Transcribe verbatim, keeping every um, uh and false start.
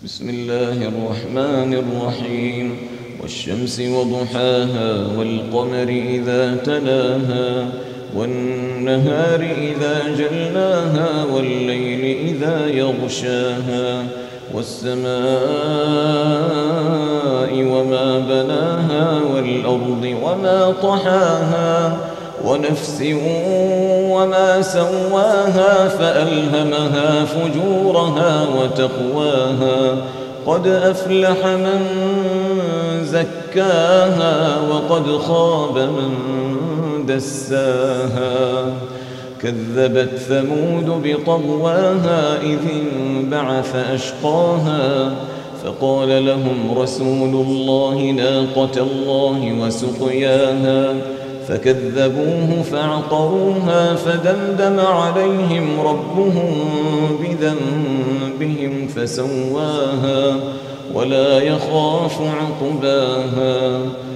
بسم الله الرحمن الرحيم والشمس وضحاها والقمر إذا تلاها والنهار إذا جلاها والليل إذا يغشاها والسماء وما بناها والأرض وما طحاها ونفس وما سواها فألهمها فجورها وتقواها قد أفلح من زكاها وقد خاب من دساها كذبت ثمود بطغواها إذ انبعث أشقاها فقال لهم رسول الله ناقة الله وسقياها فكذبوه فعقروها فدمدم عليهم ربهم بذنبهم فسواها ولا يخاف عقباها.